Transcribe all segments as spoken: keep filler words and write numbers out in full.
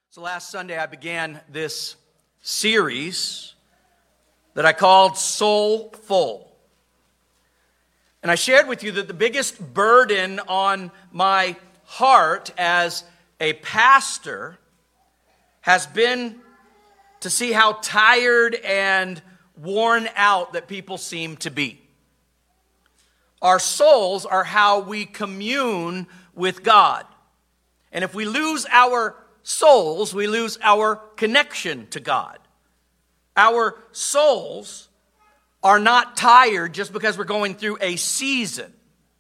So last Sunday I began this series that I called Soul Full. And I shared with you that the biggest burden on my heart as a pastor has been to see how tired and worn out that people seem to be. Our souls are how we commune with God. And if we lose our souls, we lose our connection to God. Our souls are not tired just because we're going through a season.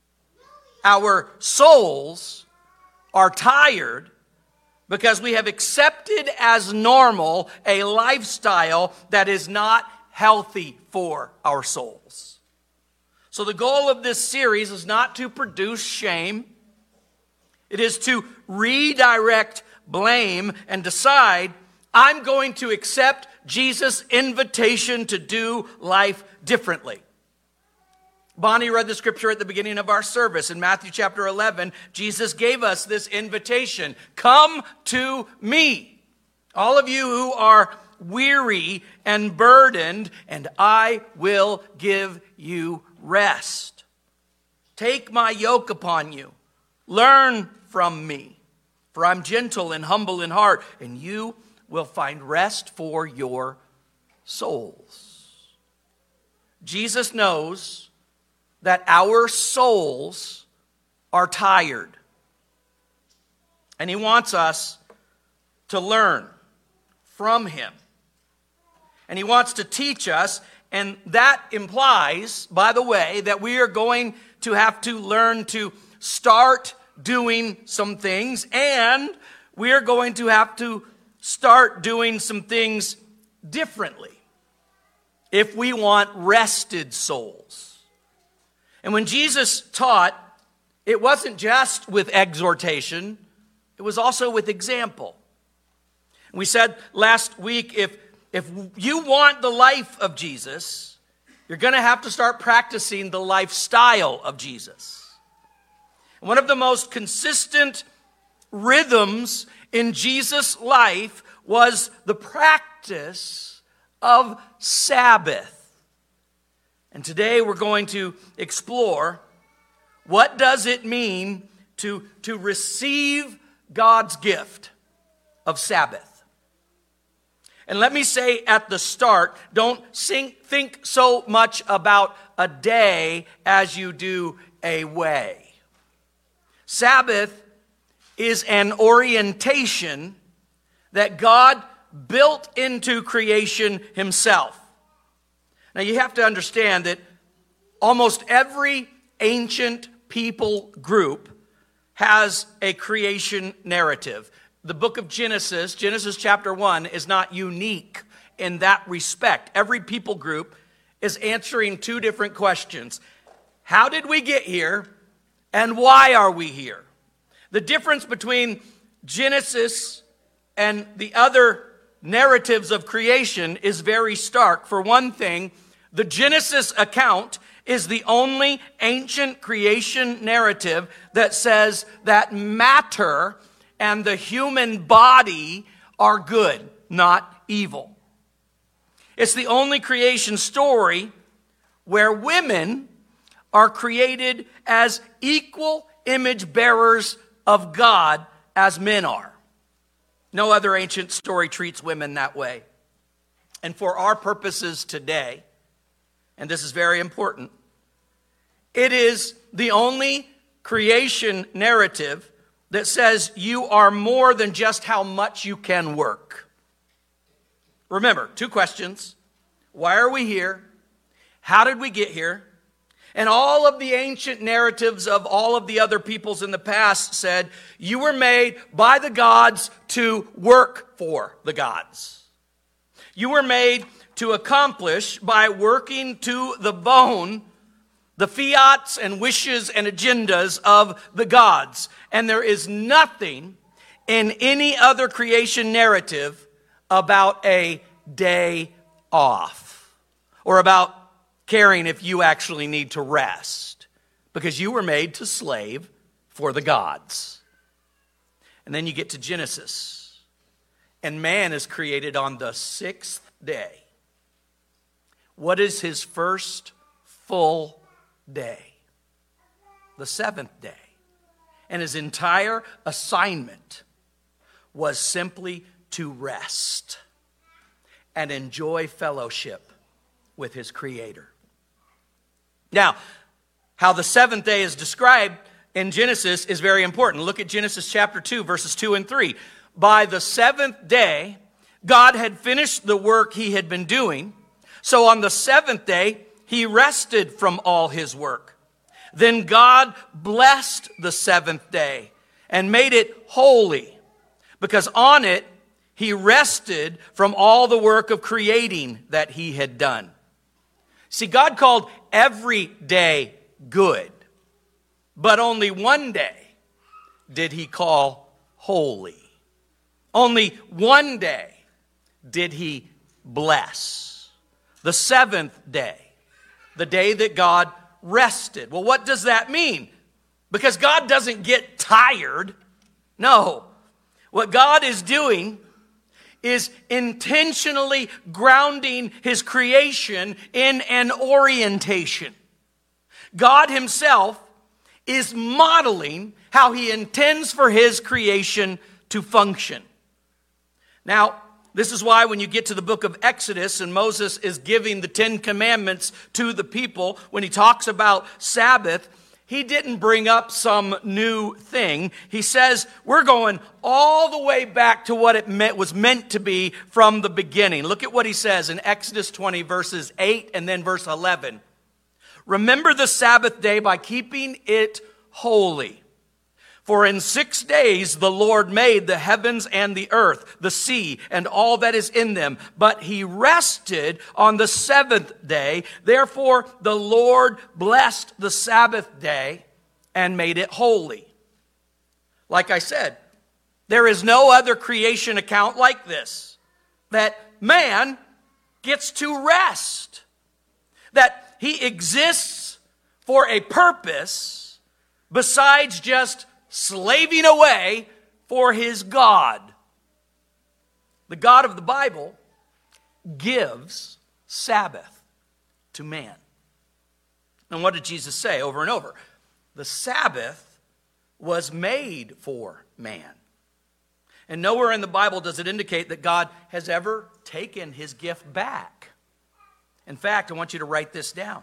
Our souls are tired because we have accepted as normal a lifestyle that is not healthy for our souls. So the goal of this series is not to produce shame. It is to redirect blame and decide, I'm going to accept Jesus' invitation to do life differently. Bonnie read the scripture at the beginning of our service. In Matthew chapter eleven, Jesus gave us this invitation. Come to me, all of you who are weary and burdened, and I will give you rest. Take my yoke upon you. Learn from me. For I'm gentle and humble in heart, and you will find rest for your souls. Jesus knows that our souls are tired. And he wants us to learn from him. And he wants to teach us, and that implies, by the way, that we are going to have to learn to start doing some things, and we are going to have to start doing some things differently if we want rested souls. And when Jesus taught, it wasn't just with exhortation, it was also with example. We said last week, if, if you want the life of Jesus, you're going to have to start practicing the lifestyle of Jesus. One of the most consistent rhythms in Jesus' life was the practice of Sabbath. And today we're going to explore what does it mean to, to receive God's gift of Sabbath. And let me say at the start, don't think, think so much about a day as you do a way. Sabbath is an orientation that God built into creation himself. Now you have to understand that almost every ancient people group has a creation narrative. The book of Genesis, Genesis chapter one, is not unique in that respect. Every people group is answering two different questions. How did we get here? And why are we here? The difference between Genesis and the other narratives of creation is very stark. For one thing, the Genesis account is the only ancient creation narrative that says that matter and the human body are good, not evil. It's the only creation story where women are created as equal image bearers of God as men are. No other ancient story treats women that way. And for our purposes today, and this is very important, it is the only creation narrative that says you are more than just how much you can work. Remember, two questions. Why are we here? How did we get here? And all of the ancient narratives of all of the other peoples in the past said, you were made by the gods to work for the gods. You were made to accomplish, by working to the bone, the fiats and wishes and agendas of the gods. And there is nothing in any other creation narrative about a day off or about caring if you actually need to rest, because you were made to slave for the gods. And then you get to Genesis. And man is created on the sixth day. What is his first full day? The seventh day. And his entire assignment was simply to rest and enjoy fellowship with his Creator. Now, how the seventh day is described in Genesis is very important. Look at Genesis chapter two, verses two and three. By the seventh day, God had finished the work he had been doing. So on the seventh day, he rested from all his work. Then God blessed the seventh day and made it holy, because on it he rested from all the work of creating that he had done. See, God called every day good, but only one day did he call holy. Only one day did he bless. The seventh day, the day that God rested. Well, what does that mean? Because God doesn't get tired. No. What God is doing is intentionally grounding his creation in an orientation. God himself is modeling how he intends for his creation to function. Now, this is why when you get to the book of Exodus and Moses is giving the Ten Commandments to the people, when he talks about Sabbath, he didn't bring up some new thing. He says, we're going all the way back to what it meant, was meant to be from the beginning. Look at what he says in Exodus twenty, verses eight and then verse eleven. Remember the Sabbath day by keeping it holy. For in six days the Lord made the heavens and the earth, the sea, and all that is in them. But he rested on the seventh day. Therefore the Lord blessed the Sabbath day and made it holy. Like I said, there is no other creation account like this. That man gets to rest. That he exists for a purpose besides just slaving away for his God. The God of the Bible gives Sabbath to man. And what did Jesus say over and over? The Sabbath was made for man. And nowhere in the Bible does it indicate that God has ever taken his gift back. In fact, I want you to write this down.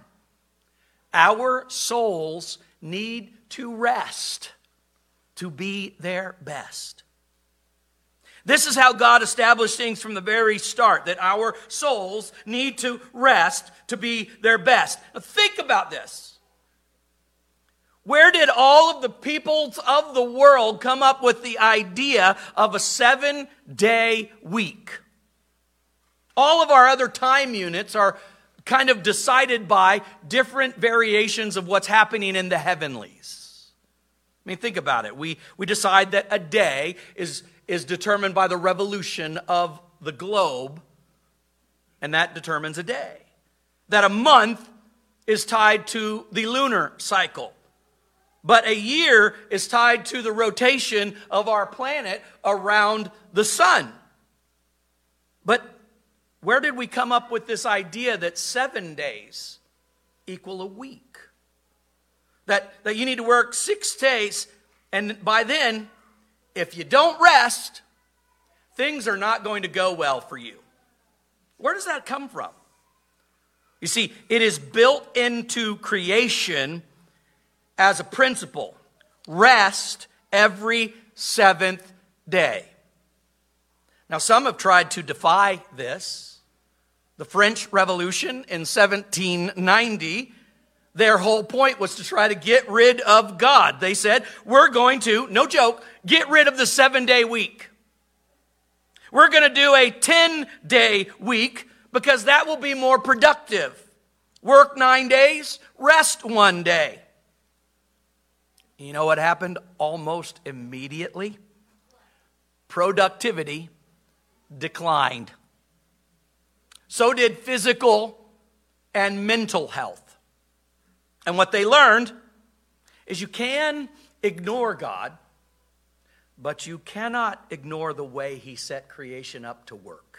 Our souls need to rest to be their best. This is how God established things from the very start, that our souls need to rest to be their best. Now think about this. Where did all of the peoples of the world come up with the idea of a seven-day week? All of our other time units are kind of decided by different variations of what's happening in the heavenlies. I mean, think about it. We, we decide that a day is, is determined by the revolution of the globe, and that determines a day. That a month is tied to the lunar cycle. But a year is tied to the rotation of our planet around the sun. But where did we come up with this idea that seven days equal a week? That, that you need to work six days, and by then, if you don't rest, things are not going to go well for you. Where does that come from? You see, it is built into creation as a principle. Rest every seventh day. Now, some have tried to defy this. The French Revolution in seventeen ninety, their whole point was to try to get rid of God. They said, we're going to, no joke, get rid of the seven-day week. We're going to do a ten-day week because that will be more productive. Work nine days, rest one day. You know what happened almost immediately? Productivity declined. So did physical and mental health. And what they learned is you can ignore God, but you cannot ignore the way he set creation up to work.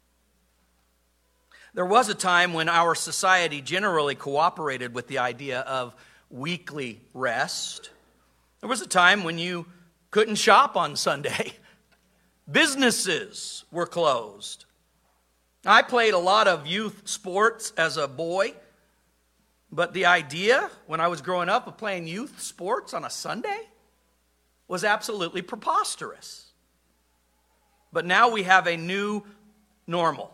There was a time when our society generally cooperated with the idea of weekly rest. There was a time when you couldn't shop on Sunday. Businesses were closed. I played a lot of youth sports as a boy, but the idea when I was growing up of playing youth sports on a Sunday was absolutely preposterous. But now we have a new normal.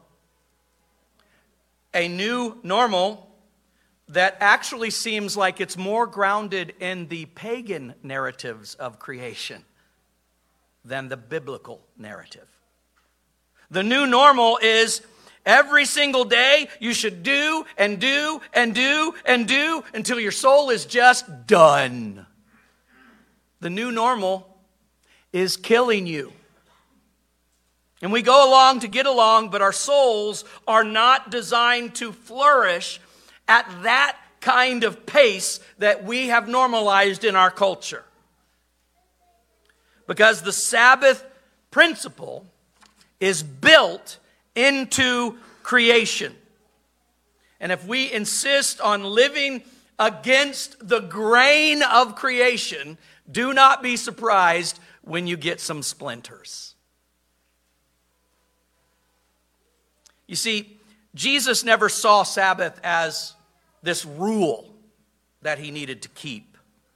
A new normal that actually seems like it's more grounded in the pagan narratives of creation than the biblical narrative. The new normal is every single day you should do and do and do and do until your soul is just done. The new normal is killing you. And we go along to get along, but our souls are not designed to flourish at that kind of pace that we have normalized in our culture. Because the Sabbath principle is built into creation. And if we insist on living against the grain of creation, do not be surprised when you get some splinters. You see, Jesus never saw Sabbath as this rule that he needed to keep.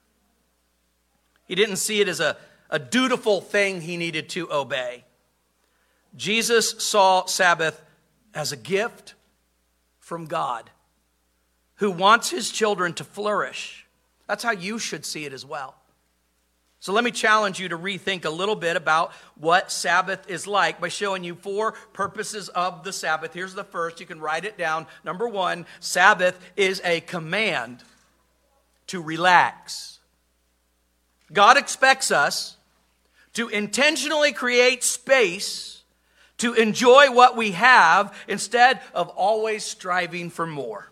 He didn't see it as a, a dutiful thing he needed to obey. Jesus saw Sabbath as a gift from God who wants his children to flourish. That's how you should see it as well. So let me challenge you to rethink a little bit about what Sabbath is like by showing you four purposes of the Sabbath. Here's the first. You can write it down. Number one, Sabbath is a command to relax. God expects us to intentionally create space to enjoy what we have instead of always striving for more.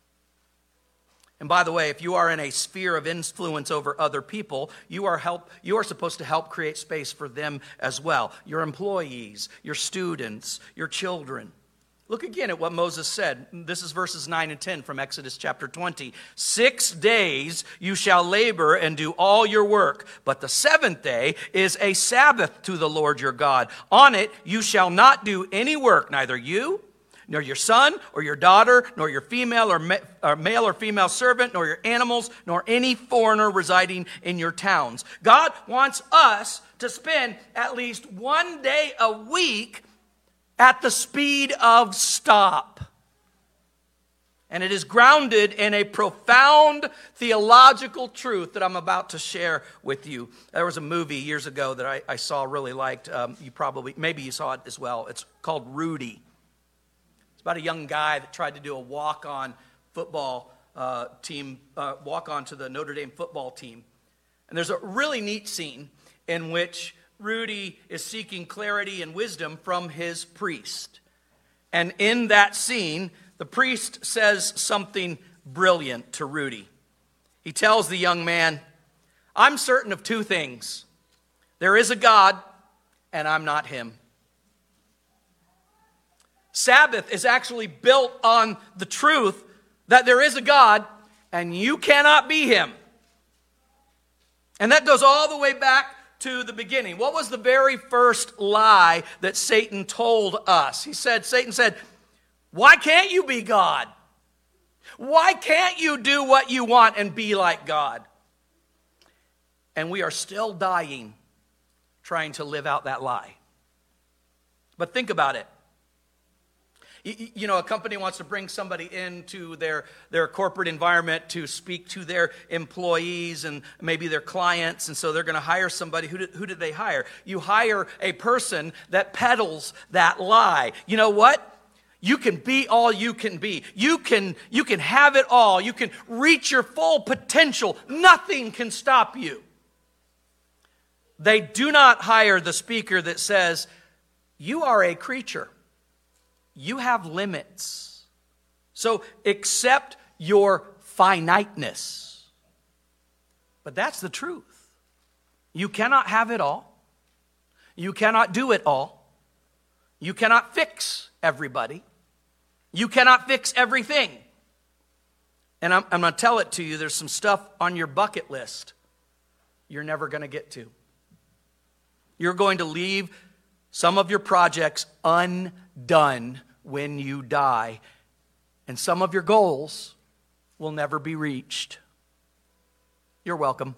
And by the way, if you are in a sphere of influence over other people, you are help you are supposed to help create space for them as well. Your employees, your students, your children. Look again at what Moses said. This is verses nine and ten from Exodus chapter twenty. Six days you shall labor and do all your work, but the seventh day is a Sabbath to the Lord your God. On it you shall not do any work, neither you, nor your son or your daughter, nor your female or, ma- or male or female servant, nor your animals, nor any foreigner residing in your towns. God wants us to spend at least one day a week at the speed of stop. And it is grounded in a profound theological truth that I'm about to share with you. There was a movie years ago that I, I saw, really liked. Um, you probably, maybe you saw it as well. It's called Rudy. About a young guy that tried to do a walk-on football uh, team, uh, walk-on to the Notre Dame football team. And there's a really neat scene in which Rudy is seeking clarity and wisdom from his priest. And in that scene, the priest says something brilliant to Rudy. He tells the young man, "I'm certain of two things. There is a God, and I'm not him." Sabbath is actually built on the truth that there is a God and you cannot be him. And that goes all the way back to the beginning. What was the very first lie that Satan told us? He said, Satan said, "Why can't you be God? Why can't you do what you want and be like God?" And we are still dying trying to live out that lie. But think about it. You know, a company wants to bring somebody into their, their corporate environment to speak to their employees and maybe their clients, and so they're going to hire somebody. Who did, who did they hire? You hire a person that peddles that lie. You know what? You can be all you can be. You can, you can have it all. You can reach your full potential. Nothing can stop you. They do not hire the speaker that says, "You are a creature. You have limits. So accept your finiteness." But that's the truth. You cannot have it all. You cannot do it all. You cannot fix everybody. You cannot fix everything. And I'm, I'm going to tell it to you, there's some stuff on your bucket list you're never going to get to. You're going to leave some of your projects undone when you die. And some of your goals will never be reached. You're welcome.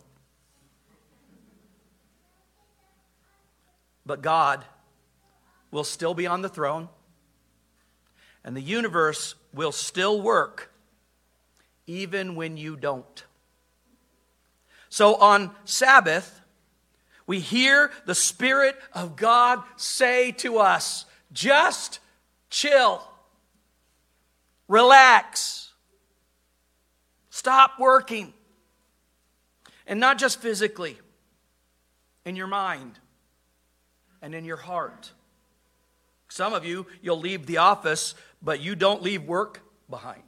But God will still be on the throne, and the universe will still work even when you don't. So on Sabbath, we hear the Spirit of God say to us, just chill, relax, stop working. And not just physically, in your mind and in your heart. Some of you, you'll leave the office, but you don't leave work behind.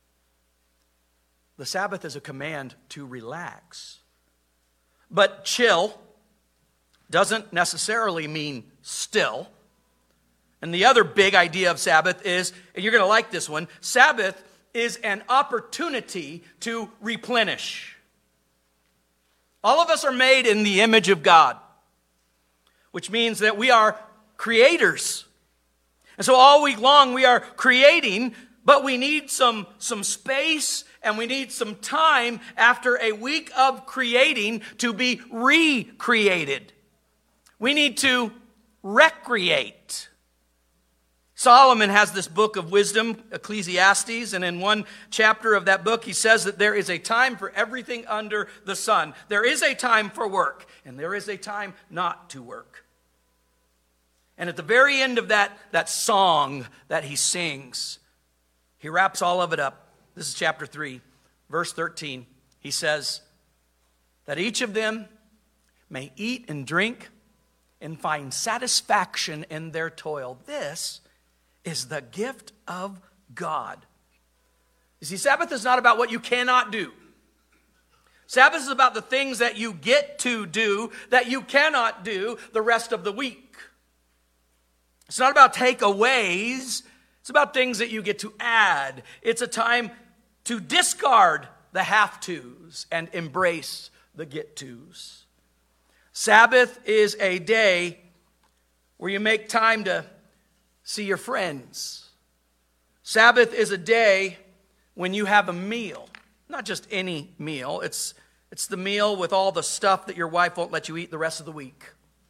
The Sabbath is a command to relax. But chill doesn't necessarily mean still. And the other big idea of Sabbath is, and you're going to like this one, Sabbath is an opportunity to replenish. All of us are made in the image of God, which means that we are creators. And so all week long we are creating, but we need some, some space and we need some time after a week of creating to be recreated. We need to recreate. Solomon has this book of wisdom, Ecclesiastes, and in one chapter of that book he says that there is a time for everything under the sun. There is a time for work, and there is a time not to work. And at the very end of that, that song that he sings, he wraps all of it up. This is chapter three, verse thirteen. He says that each of them may eat and drink and find satisfaction in their toil. This is the gift of God. You see, Sabbath is not about what you cannot do. Sabbath is about the things that you get to do that you cannot do the rest of the week. It's not about takeaways. It's about things that you get to add. It's a time to discard the have-tos and embrace the get-tos. Sabbath is a day where you make time to see your friends. Sabbath is a day when you have a meal. Not just any meal. It's, it's the meal with all the stuff that your wife won't let you eat the rest of the week.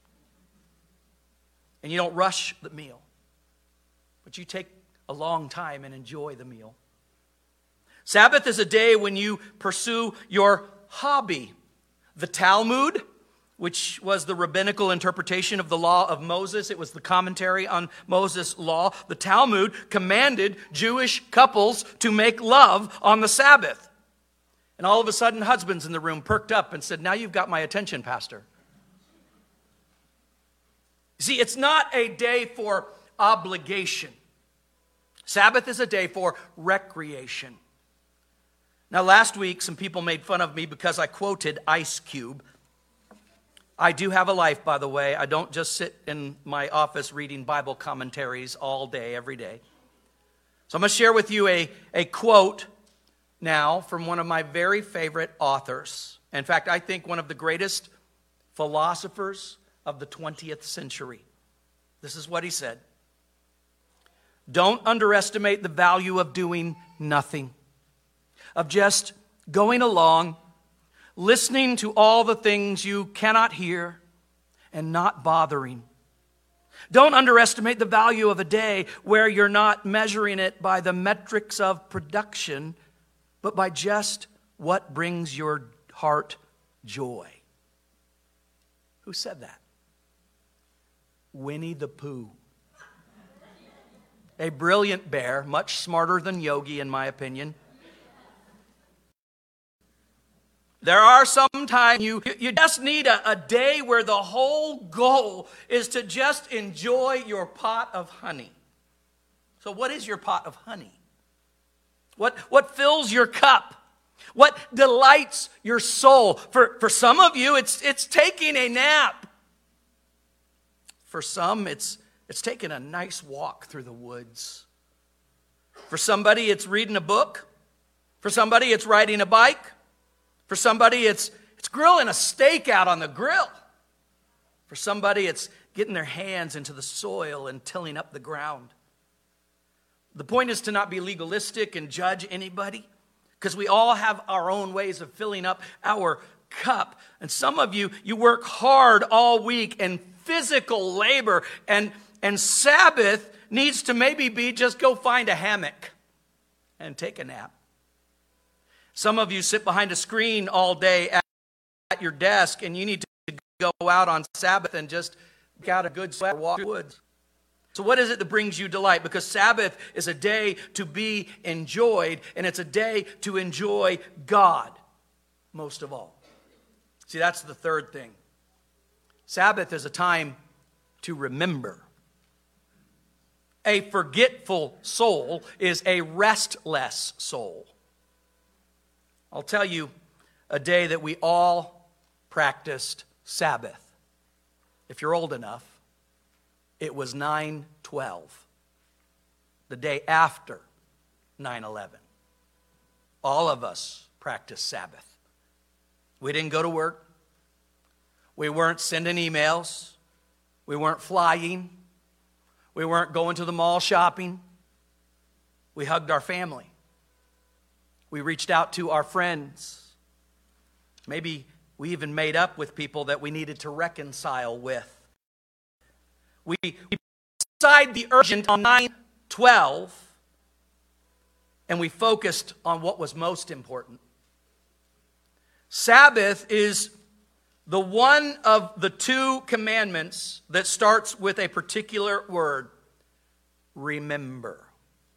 And you don't rush the meal, but you take a long time and enjoy the meal. Sabbath is a day when you pursue your hobby. The Talmud, which was the rabbinical interpretation of the law of Moses. It was the commentary on Moses' law. The Talmud commanded Jewish couples to make love on the Sabbath. And all of a sudden, husbands in the room perked up and said, "Now you've got my attention, Pastor." See, it's not a day for obligation. Sabbath is a day for recreation. Now, last week, some people made fun of me because I quoted Ice Cube. I do have a life, by the way. I don't just sit in my office reading Bible commentaries all day, every day. So I'm going to share with you a, a quote now from one of my very favorite authors. In fact, I think one of the greatest philosophers of the twentieth century. This is what he said. Don't underestimate the value of doing nothing, of just going along, listening to all the things you cannot hear, and not bothering. Don't underestimate the value of a day where you're not measuring it by the metrics of production, but by just what brings your heart joy. Who said that? Winnie the Pooh. A brilliant bear, much smarter than Yogi in my opinion. There are some times you, you just need a, a day where the whole goal is to just enjoy your pot of honey. So what is your pot of honey? What, what fills your cup? What delights your soul? For, for some of you, it's, it's taking a nap. For some, it's, it's taking a nice walk through the woods. For somebody, it's reading a book. For somebody, it's riding a bike. For somebody, it's, it's grilling a steak out on the grill. For somebody, it's getting their hands into the soil and tilling up the ground. The point is to not be legalistic and judge anybody, because we all have our own ways of filling up our cup. And some of you, you work hard all week and physical labor, and, and Sabbath needs to maybe be just go find a hammock and take a nap. Some of you sit behind a screen all day at, at your desk, and you need to go out on Sabbath and just get out a good sweat, walk through the woods. So what is it that brings you delight? Because Sabbath is a day to be enjoyed, and it's a day to enjoy God most of all. See, that's the third thing. Sabbath is a time to remember. A forgetful soul is a restless soul. I'll tell you a day that we all practiced Sabbath. If you're old enough, it was nine twelve, the day after nine eleven. All of us practiced Sabbath. We didn't go to work. We weren't sending emails. We weren't flying. We weren't going to the mall shopping. We hugged our family. We reached out to our friends. Maybe we even made up with people that we needed to reconcile with. We, we decided the urgent on nine twelve, and we focused on what was most important. Sabbath is the one of the two commandments that starts with a particular word, remember.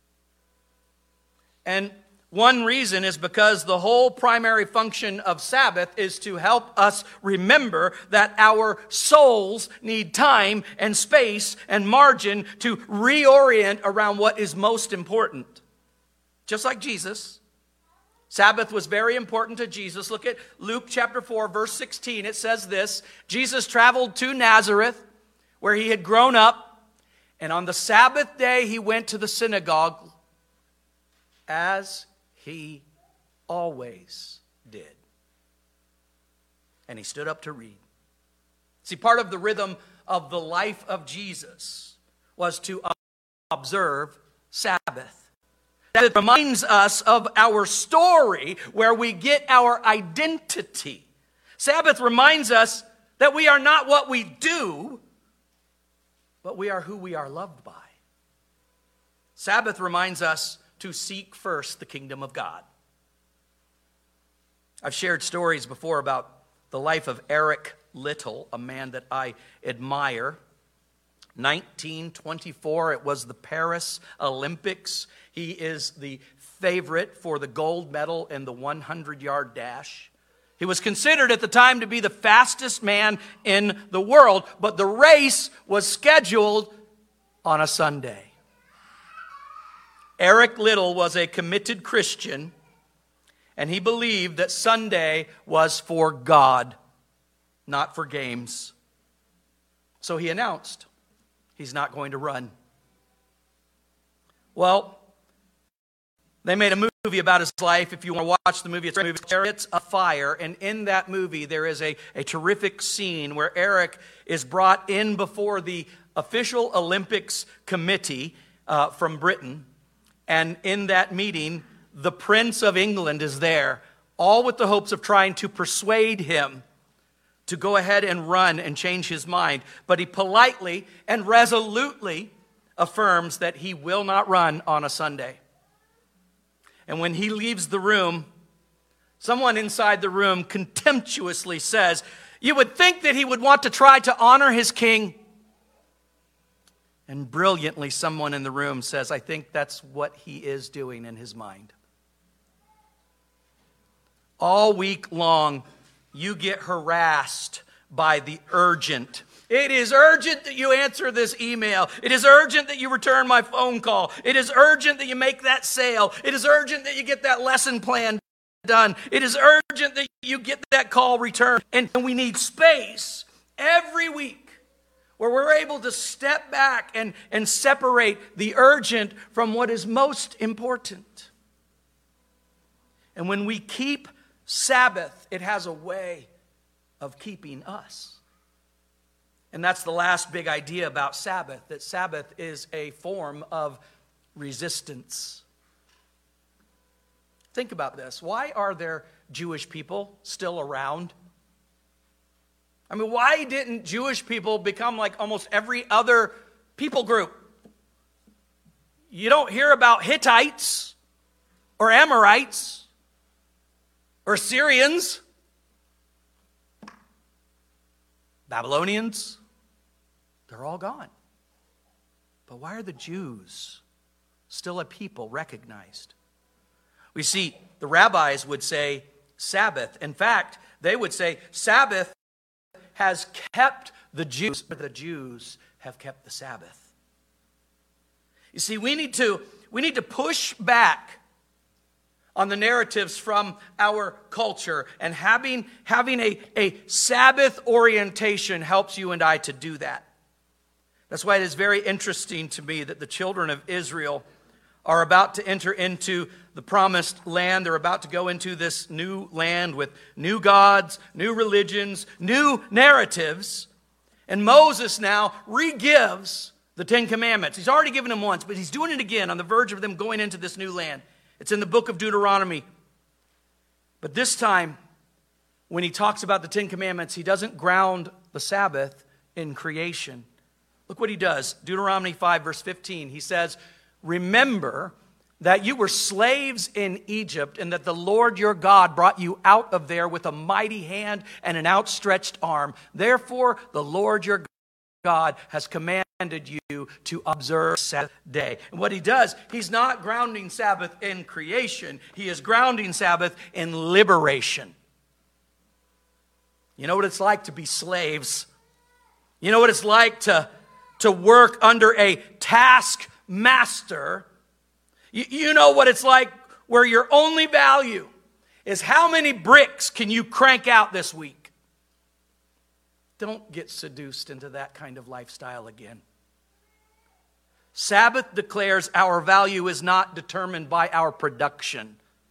And one reason is because the whole primary function of Sabbath is to help us remember that our souls need time and space and margin to reorient around what is most important. Just like Jesus, Sabbath was very important to Jesus. Look at Luke chapter four, verse sixteen. It says this: Jesus traveled to Nazareth, where he had grown up, and on the Sabbath day he went to the synagogue, as he always did. And he stood up to read. See, part of the rhythm of the life of Jesus was to observe Sabbath. That reminds us of our story where we get our identity. Sabbath reminds us that we are not what we do, but we are who we are loved by. Sabbath reminds us to seek first the kingdom of God. I've shared stories before about the life of Eric Liddell, a man that I admire. nineteen twenty-four, it was the Paris Olympics. He is the favorite for the gold medal in the hundred-yard dash. He was considered at the time to be the fastest man in the world, but the race was scheduled on a Sunday. Eric Liddell was a committed Christian, and he believed that Sunday was for God, not for games. So he announced he's not going to run. Well, they made a movie about his life. If you want to watch the movie, it's a movie, Chariots of Fire. And in that movie, there is a, a terrific scene where Eric is brought in before the official Olympics committee uh, from Britain. And in that meeting, the Prince of England is there, all with the hopes of trying to persuade him to go ahead and run and change his mind. But he politely and resolutely affirms that he will not run on a Sunday. And when he leaves the room, someone inside the room contemptuously says, "You would think that he would want to try to honor his king." And brilliantly, someone in the room says, "I think that's what he is doing in his mind." All week long, you get harassed by the urgent. It is urgent that you answer this email. It is urgent that you return my phone call. It is urgent that you make that sale. It is urgent that you get that lesson plan done. It is urgent that you get that call returned. And we need space every week. where we're able to step back and, and separate the urgent from what is most important. And when we keep Sabbath, it has a way of keeping us. And that's the last big idea about Sabbath, that Sabbath is a form of resistance. Think about this. Why are there Jewish people still around? I mean, why didn't Jewish people become like almost every other people group? You don't hear about Hittites or Amorites or Syrians, Babylonians. They're all gone. But why are the Jews still a people recognized? We see the rabbis would say Sabbath. In fact, they would say Sabbath has kept the Jews, but the Jews have kept the Sabbath. You see, we need to, we need to push back on the narratives from our culture, and having, having a, a Sabbath orientation helps you and I to do that. That's why it is very interesting to me that the children of Israel are about to enter into the promised land. They're about to go into this new land with new gods, new religions, new narratives. And Moses now re-gives the Ten Commandments. He's already given them once, but he's doing it again on the verge of them going into this new land. It's in the book of Deuteronomy. But this time, when he talks about the Ten Commandments, he doesn't ground the Sabbath in creation. Look what he does. Deuteronomy five, verse fifteen. He says, "Remember that you were slaves in Egypt, and that the Lord your God brought you out of there with a mighty hand and an outstretched arm. Therefore, the Lord your God has commanded you to observe Sabbath day." And what he does, he's not grounding Sabbath in creation. He is grounding Sabbath in liberation. You know what it's like to be slaves? You know what it's like to, to work under a taskmaster? You, you know what it's like where your only value is how many bricks can you crank out this week? Don't get seduced into that kind of lifestyle again. Sabbath declares our value is not determined by our production.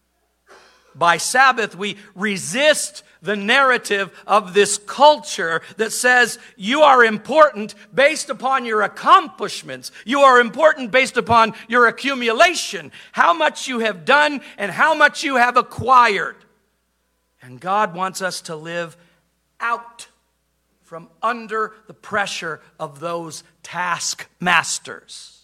By Sabbath, we resist the narrative of this culture that says you are important based upon your accomplishments. You are important based upon your accumulation, how much you have done and how much you have acquired. And God wants us to live out from under the pressure of those taskmasters.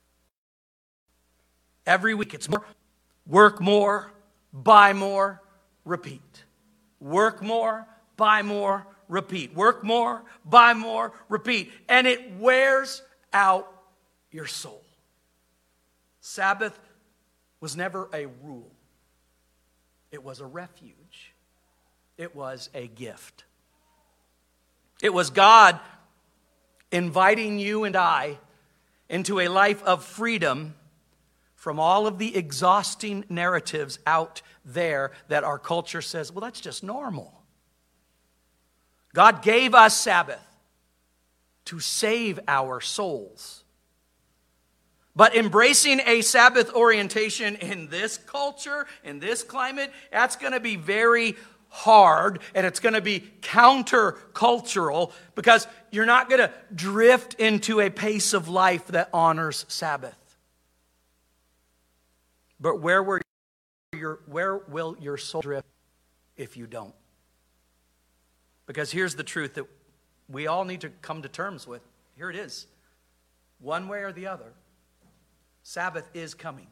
Every week it's more, work more, buy more, repeat. Work more, buy more, repeat. Work more, buy more, repeat. And it wears out your soul. Sabbath was never a rule. It was a refuge. It was a gift. It was God inviting you and I into a life of freedom from all of the exhausting narratives out there that our culture says, well, that's just normal. God gave us Sabbath to save our souls. But embracing a Sabbath orientation in this culture, in this climate, that's going to be very hard, and it's going to be countercultural because you're not going to drift into a pace of life that honors Sabbath. But where will your, where will your soul drift if you don't? Because here's the truth that we all need to come to terms with. Here it is. One way or the other, Sabbath is coming.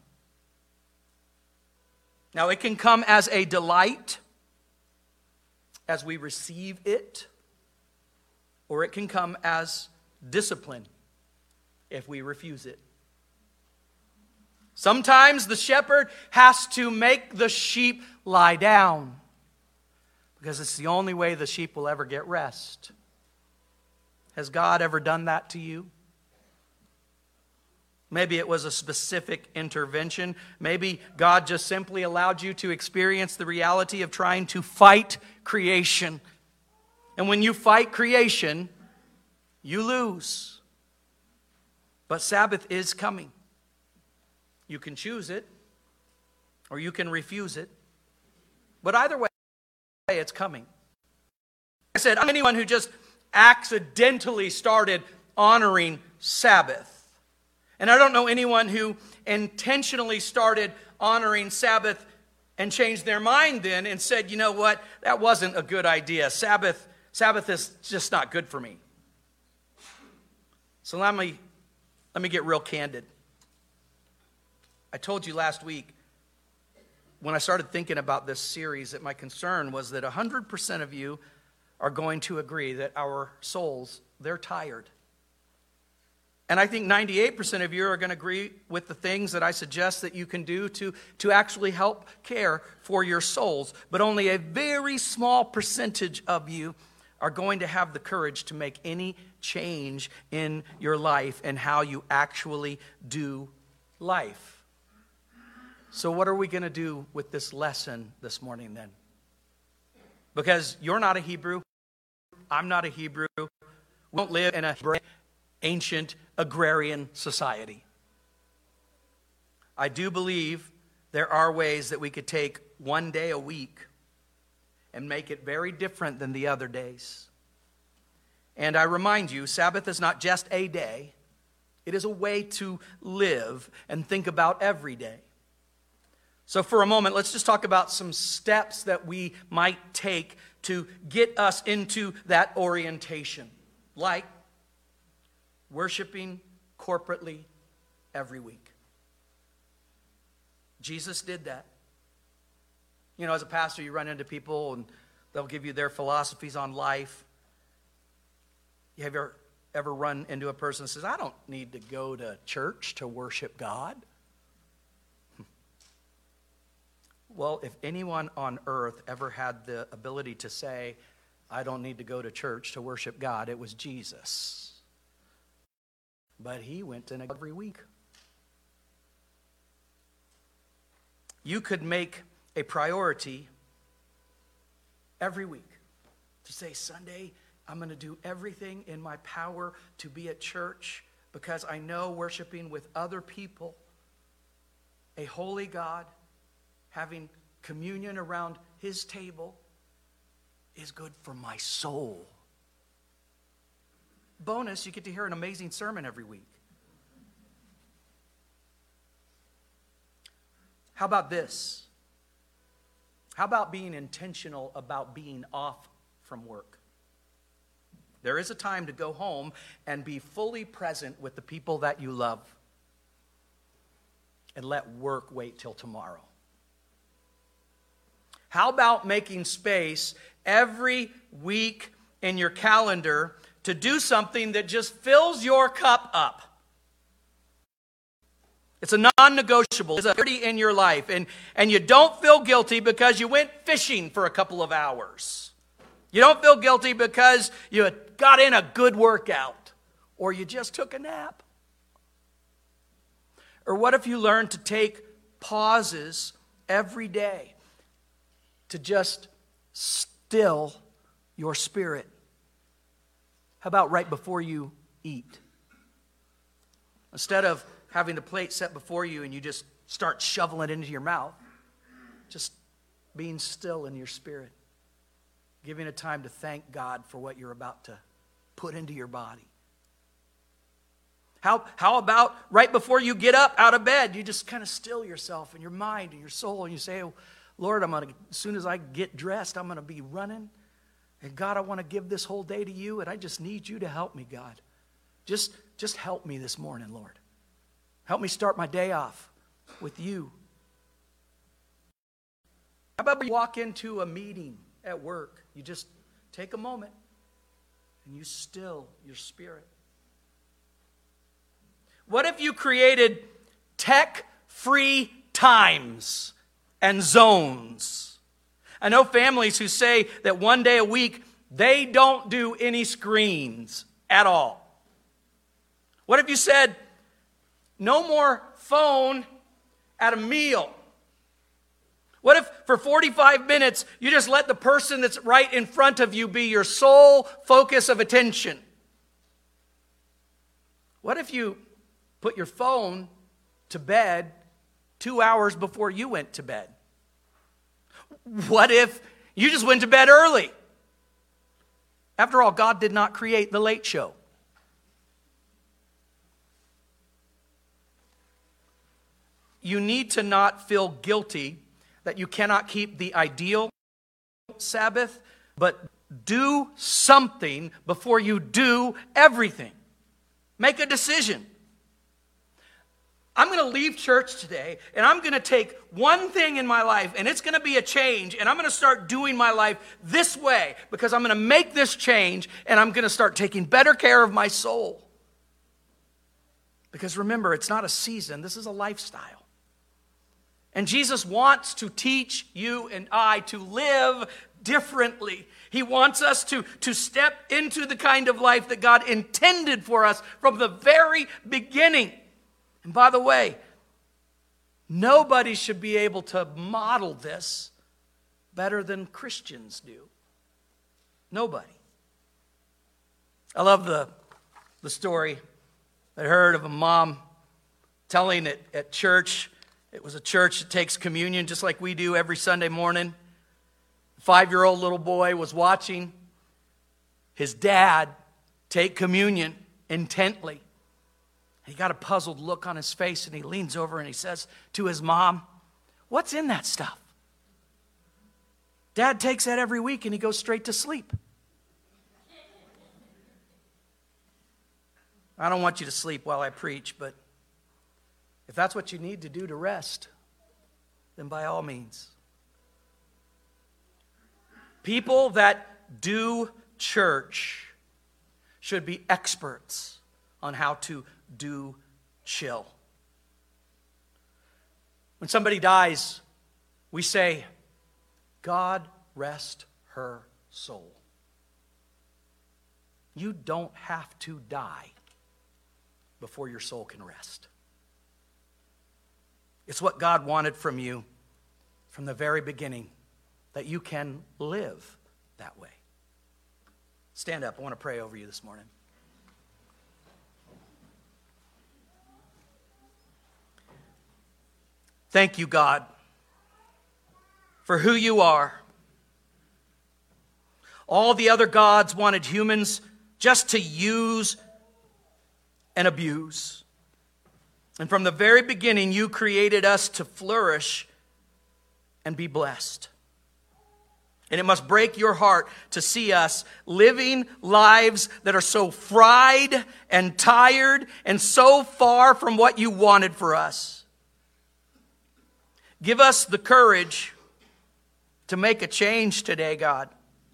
Now, it can come as a delight as we receive it, or it can come as discipline if we refuse it. Sometimes the shepherd has to make the sheep lie down because it's the only way the sheep will ever get rest. Has God ever done that to you? Maybe it was a specific intervention. Maybe God just simply allowed you to experience the reality of trying to fight creation. And when you fight creation, you lose. But Sabbath is coming. You can choose it, or you can refuse it. But either way, it's coming. I said, I'm anyone who just accidentally started honoring Sabbath. And I don't know anyone who intentionally started honoring Sabbath and changed their mind then and said, you know what, that wasn't a good idea. Sabbath, Sabbath is just not good for me. So let me, let me get real candid. I told you last week when I started thinking about this series that my concern was that one hundred percent of you are going to agree that our souls, they're tired. And I think ninety-eight percent of you are going to agree with the things that I suggest that you can do to, to actually help care for your souls. But only a very small percentage of you are going to have the courage to make any change in your life and how you actually do life. So what are we going to do with this lesson this morning then? Because you're not a Hebrew. I'm not a Hebrew. We don't live in a ancient agrarian society. I do believe there are ways that we could take one day a week and make it very different than the other days. And I remind you, Sabbath is not just a day. It is a way to live and think about every day. So for a moment, let's just talk about some steps that we might take to get us into that orientation. Like worshiping corporately every week. Jesus did that. You know, as a pastor, you run into people and they'll give you their philosophies on life. You have ever, ever run into a person who says, I don't need to go to church to worship God? Well, if anyone on earth ever had the ability to say, I don't need to go to church to worship God, it was Jesus. But he went in every week. You could make a priority every week to say, Sunday, I'm going to do everything in my power to be at church because I know worshiping with other people, a holy God, having communion around his table is good for my soul. Bonus, you get to hear an amazing sermon every week. How about this? How about being intentional about being off from work? There is a time to go home and be fully present with the people that you love. And let work wait till tomorrow. How about making space every week in your calendar to do something that just fills your cup up? It's a non-negotiable. It's a priority in your life. And, and you don't feel guilty because you went fishing for a couple of hours. You don't feel guilty because you got in a good workout. Or you just took a nap. Or what if you learned to take pauses every day to just still your spirit? How about right before you eat? Instead of having the plate set before you and you just start shoveling it into your mouth, just being still in your spirit. Giving a time to thank God for what you're about to put into your body. How, how about right before you get up out of bed, you just kind of still yourself and your mind and your soul and you say, oh, Lord, I'm gonna, as soon as I get dressed, I'm going to be running. And God, I want to give this whole day to you, and I just need you to help me, God. Just, just help me this morning, Lord. Help me start my day off with you. How about you walk into a meeting at work? You just take a moment and you still your spirit. What if you created tech-free times and zones? I know families who say that one day a week they don't do any screens at all. What if you said, no more phone at a meal? What if for forty-five minutes you just let the person that's right in front of you be your sole focus of attention? What if you put your phone to bed two hours before you went to bed? What if you just went to bed early? After all, God did not create the late show. You need to not feel guilty that you cannot keep the ideal Sabbath, but do something before you do everything. Make a decision. I'm going to leave church today, and I'm going to take one thing in my life, and it's going to be a change, and I'm going to start doing my life this way, because I'm going to make this change, and I'm going to start taking better care of my soul. Because remember, it's not a season, this is a lifestyle. And Jesus wants to teach you and I to live differently. He wants us to, to step into the kind of life that God intended for us from the very beginning. And by the way, nobody should be able to model this better than Christians do. Nobody. I love the, the story I heard of a mom telling it at church. It was a church that takes communion just like we do every Sunday morning. A five-year-old little boy was watching his dad take communion intently. He got a puzzled look on his face, and he leans over and he says to his mom, "What's in that stuff?" Dad takes that every week and he goes straight to sleep. I don't want you to sleep while I preach, but if that's what you need to do to rest, then by all means. People that do church should be experts on how to do chill. When somebody dies, we say, "God rest her soul." You don't have to die before your soul can rest. It's what God wanted from you from the very beginning, that you can live that way. Stand up. I want to pray over you this morning. Thank you, God, for who you are. All the other gods wanted humans just to use and abuse. And from the very beginning, you created us to flourish and be blessed. And it must break your heart to see us living lives that are so fried and tired and so far from what you wanted for us. Give us the courage to make a change today, God.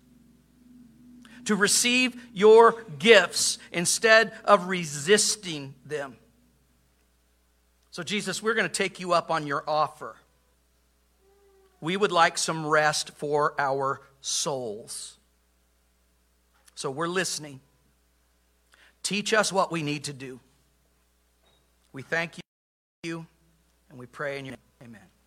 To receive your gifts instead of resisting them. So Jesus, we're going to take you up on your offer. We would like some rest for our souls. So we're listening. Teach us what we need to do. We thank you and we pray in your name. Amen.